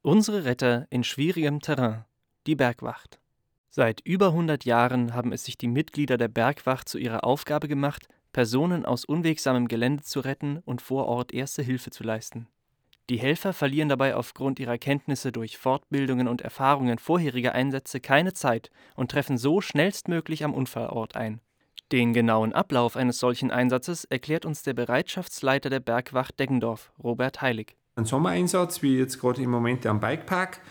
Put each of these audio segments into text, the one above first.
Unsere Retter in schwierigem Terrain, die Bergwacht. Seit über 100 Jahren haben es sich die Mitglieder der Bergwacht zu ihrer Aufgabe gemacht, Personen aus unwegsamem Gelände zu retten und vor Ort erste Hilfe zu leisten. Die Helfer verlieren dabei aufgrund ihrer Kenntnisse durch Fortbildungen und Erfahrungen vorheriger Einsätze keine Zeit und treffen so schnellstmöglich am Unfallort ein. Den genauen Ablauf eines solchen Einsatzes erklärt uns der Bereitschaftsleiter der Bergwacht Deggendorf, Robert Heilig. Ein Sommereinsatz, wie jetzt gerade im Moment am Bikepark.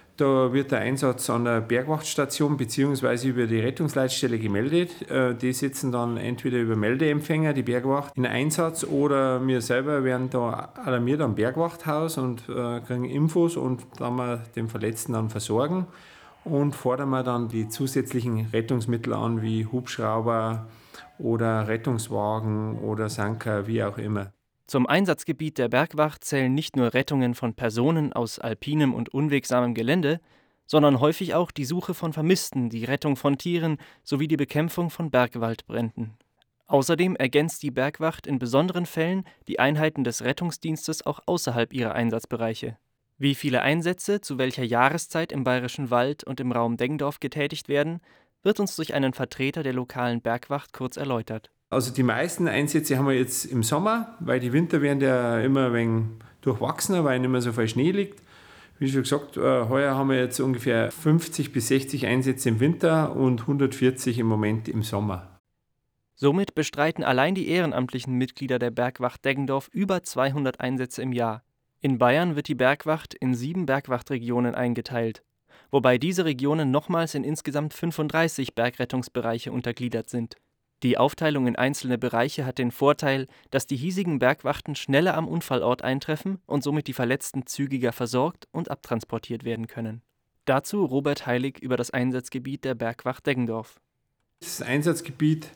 Da wird der Einsatz an der Bergwachtstation bzw. über die Rettungsleitstelle gemeldet. Die setzen dann entweder über Meldeempfänger, die Bergwacht, in Einsatz, oder wir selber werden da alarmiert am Bergwachthaus und kriegen Infos, und dann wir den Verletzten dann versorgen und fordern wir dann die zusätzlichen Rettungsmittel an, wie Hubschrauber oder Rettungswagen oder Sanker, wie auch immer. Zum Einsatzgebiet der Bergwacht zählen nicht nur Rettungen von Personen aus alpinem und unwegsamem Gelände, sondern häufig auch die Suche von Vermissten, die Rettung von Tieren sowie die Bekämpfung von Bergwaldbränden. Außerdem ergänzt die Bergwacht in besonderen Fällen die Einheiten des Rettungsdienstes auch außerhalb ihrer Einsatzbereiche. Wie viele Einsätze zu welcher Jahreszeit im Bayerischen Wald und im Raum Deggendorf getätigt werden, wird uns durch einen Vertreter der lokalen Bergwacht kurz erläutert. Also die meisten Einsätze haben wir jetzt im Sommer, weil die Winter werden ja immer ein wenig durchwachsener, weil nicht mehr so viel Schnee liegt. Wie schon gesagt, heuer haben wir jetzt ungefähr 50 bis 60 Einsätze im Winter und 140 im Moment im Sommer. Somit bestreiten allein die ehrenamtlichen Mitglieder der Bergwacht Deggendorf über 200 Einsätze im Jahr. In Bayern wird die Bergwacht in 7 Bergwachtregionen eingeteilt, wobei diese Regionen nochmals in insgesamt 35 Bergrettungsbereiche untergliedert sind. Die Aufteilung in einzelne Bereiche hat den Vorteil, dass die hiesigen Bergwachten schneller am Unfallort eintreffen und somit die Verletzten zügiger versorgt und abtransportiert werden können. Dazu Robert Heilig über das Einsatzgebiet der Bergwacht Deggendorf. Das Einsatzgebiet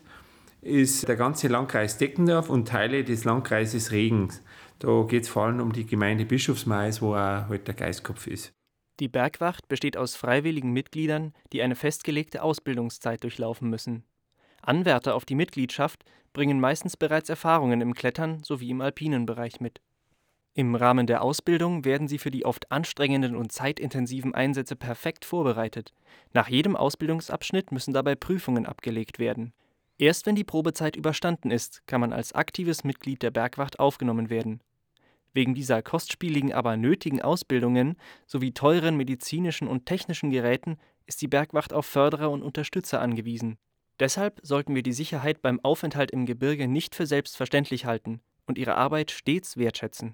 ist der ganze Landkreis Deggendorf und Teile des Landkreises Regens. Da geht es vor allem um die Gemeinde Bischofsmais, wo auch halt der Geistkopf ist. Die Bergwacht besteht aus freiwilligen Mitgliedern, die eine festgelegte Ausbildungszeit durchlaufen müssen. Anwärter auf die Mitgliedschaft bringen meistens bereits Erfahrungen im Klettern sowie im alpinen Bereich mit. Im Rahmen der Ausbildung werden sie für die oft anstrengenden und zeitintensiven Einsätze perfekt vorbereitet. Nach jedem Ausbildungsabschnitt müssen dabei Prüfungen abgelegt werden. Erst wenn die Probezeit überstanden ist, kann man als aktives Mitglied der Bergwacht aufgenommen werden. Wegen dieser kostspieligen, aber nötigen Ausbildungen sowie teuren medizinischen und technischen Geräten ist die Bergwacht auf Förderer und Unterstützer angewiesen. Deshalb sollten wir die Sicherheit beim Aufenthalt im Gebirge nicht für selbstverständlich halten und ihre Arbeit stets wertschätzen.